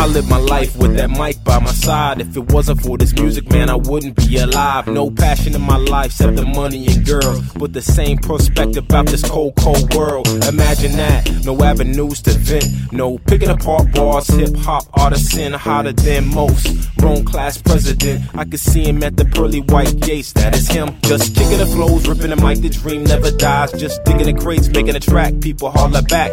I live my life with that mic by my side. If it wasn't for this music, man, I wouldn't be alive. No passion in my life except the money and girls, but the same perspective about this cold, cold world. Imagine that, no avenues to vent, no picking apart bars. Hip-hop artisan, hotter than most. Wrong class president, I could see him at the pearly white gates. That is him, just kicking the flows, ripping the mic. The dream never dies, just digging the crates, making a track. People holler back,